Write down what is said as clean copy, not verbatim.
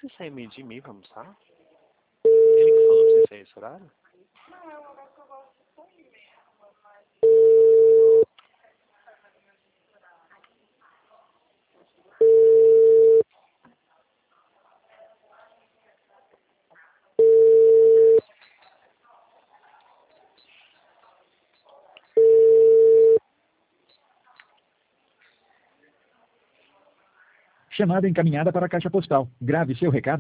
você sair meio de meio pra almoçar? Ele que falou pra você sair esse horário? Não, é um lugar que eu gosto de sair mesmo, mas... Chamada encaminhada para a caixa postal. Grave seu recado.